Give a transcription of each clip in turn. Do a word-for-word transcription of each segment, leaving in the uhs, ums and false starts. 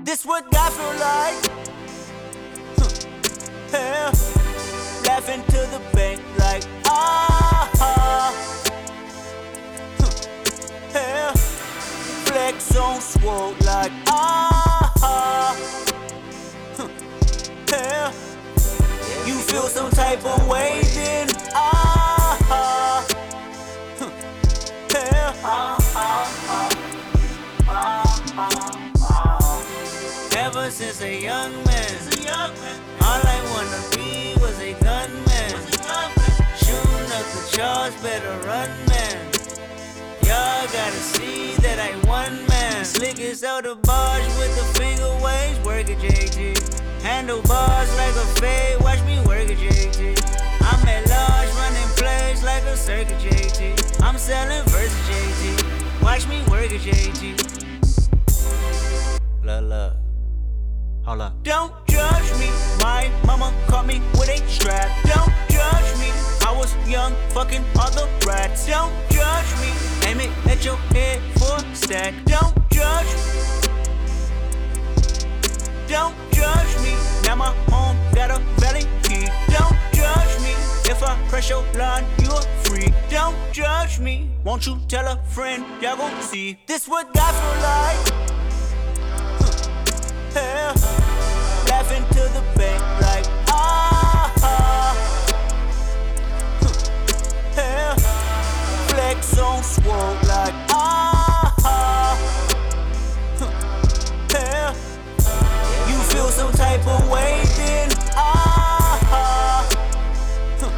This what God feel like. Huh. Yeah. Laughing to the bank like ah. Huh. Yeah. Flex on swole like ah. Huh. Yeah. You feel some type of way then ah. Huh. Yeah. Ever since a young man, all I wanna be was a gunman. Shooting up the charge, better run, man. Y'all gotta see that I one man. Slickest out the barge with the finger waves, work it J T. Handlebars like a fade, watch me work it J T. I'm at large, running plays like a circuit J T. I'm selling versus J T. Watch me work it J T. Look, look. Hold up. Don't judge me. My mama caught me with a strap. Don't judge me. I was young, fucking other rats. Don't judge me. Aim it at your head for a stack. Don't judge me. Don't judge me. Now my home got a valley key. Don't judge me. If I press your line, you're free. Don't judge me. Won't you tell a friend? Y'all gon' see. This what God feel like. Yeah. Laughing to the bank like ah. Huh. Yeah. Flex on swole like ah. Huh. Yeah. You feel some type of way then ah. Huh.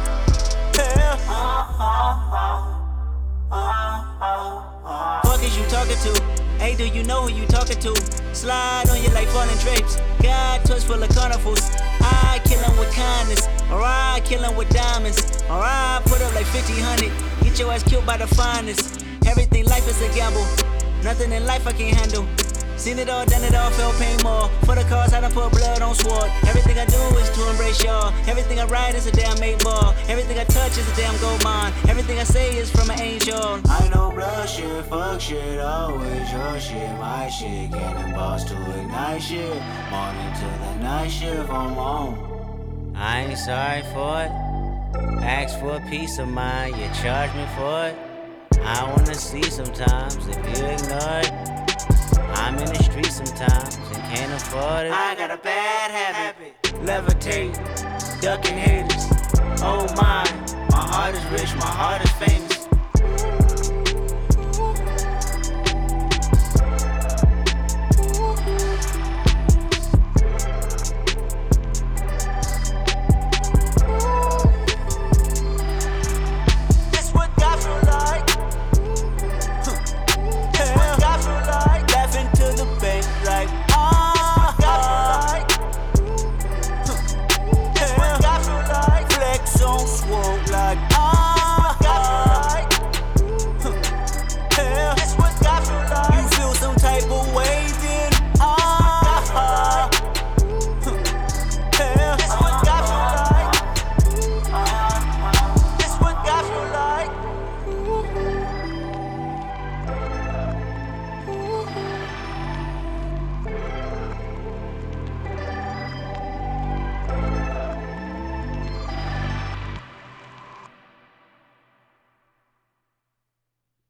Yeah. Fuck is you talking to? Hey, do you know who you talking to? Slide on you like falling drapes. God touch full of carnivals. I kill him with kindness, or I kill him with diamonds, or I put up like fifty hundred. Get your ass killed by the finest. Everything life is a gamble. Nothing in life I can't handle. Seen it all, done it all, felt pain more. For the cause, I done put blood on sword. Everything I do is to embrace y'all. Everything I write is a damn eight ball. Everything I touch is a damn gold mine. Everything I say is from an angel. I know blood shit, fuck shit, always your shit, my shit. Cannonballs to ignite shit. Morning to the night shift, I'm on. I ain't sorry for it. Ask for a piece of mind, you charge me for it. I wanna see sometimes if you ignore it. I'm in the street sometimes and can't afford it. I got a bad habit, levitate, ducking haters. Oh my, my heart is rich, my heart is famous.